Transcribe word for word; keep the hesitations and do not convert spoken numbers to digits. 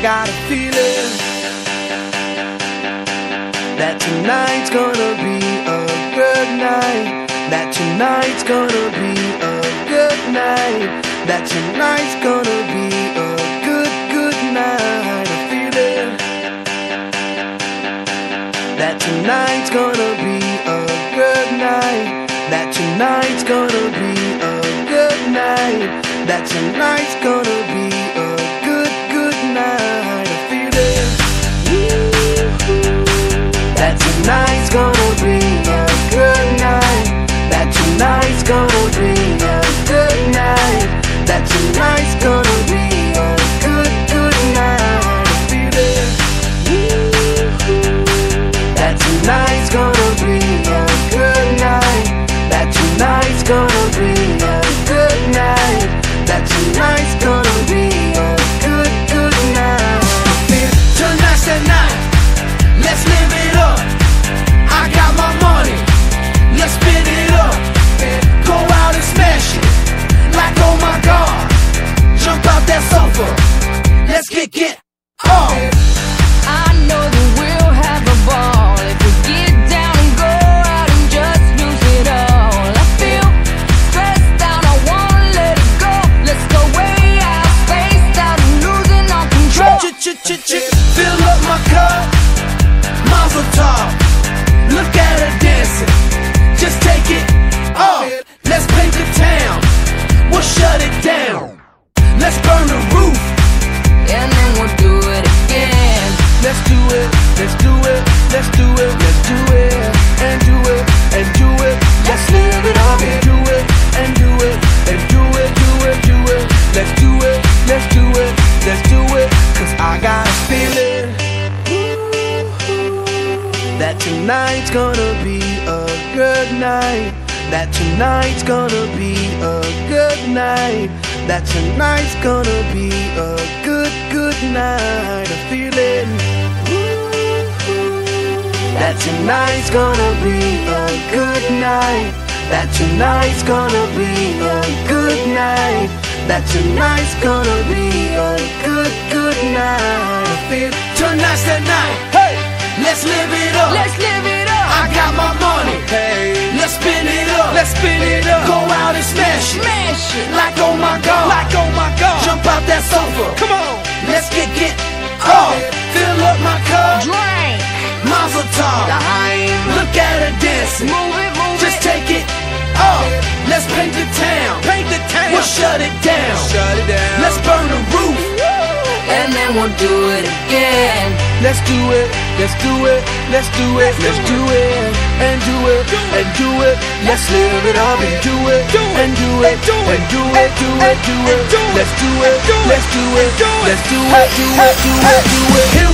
got a feeling that tonight's gonna be a good night. That tonight's gonna be a good night. That tonight's gonna be a good, good night. A feeling that tonight's gonna be a good night. That tonight's gonna be a good night. That tonight's gonna be a good, good night. A feeling that tonight's gonna be a good night. That tonight's gonna be a good night. That tonight's gonna be a good, good night. A feeling that tonight's gonna be a good night. That tonight's gonna be a good night. That tonight's gonna be a good, good night. Tonight's the night, let's live it up. I got my money, let's spin it up. Go out and smash it, like oh my God. Jump out that sofa, let's kick it off. I know that we'll have a ball if we get down and go out and just lose it all. I feel stressed out, I wanna let it go. Let's go way out, spaced out and losing all control. Ch-ch-ch-ch, fill up my cup, Mazel tov. Look at her dancing, just take it off. Let's paint the town, we'll shut it down. Let's burn the roof, And then we'll do it again. Let's do it, let's do it, let's do it, let's do it, and do it, and do it. Let's live it up and do it, and do it, and do it, do it, do it. Let's do it, let's do it, let's do it. Cause I got a feeling that tonight's gonna be a good night. That tonight's gonna be a good night. That tonight's gonna be a good, good night. A feeling that tonight's gonna be a good night. That tonight's gonna be a good night. That tonight's gonna be a good, good night. I feel tonight's the night. hey, Let's live it up. Let's live it up. I got my money, hey, let's spin it up. let's spin it up. Go out and smash it, Smash it. like oh my God. Like oh my God, Jump out that sofa, come on. let's kick it off. Fill up my cup, Drink. Mazel tov. Time. Look at her dancing, Move it, move just it. take it off. Let's paint the town, Paint the town, we'll shut it down. shut it down. Let's burn the roof, And then we'll do it again. Let's do it, let's do it, let's do it, let's do it, and do it, and do it. Let's live it up and do it, and do it, and do it, do it, do it. Let's do it, let's do it, let's do it, do it, do it, do it, do it. here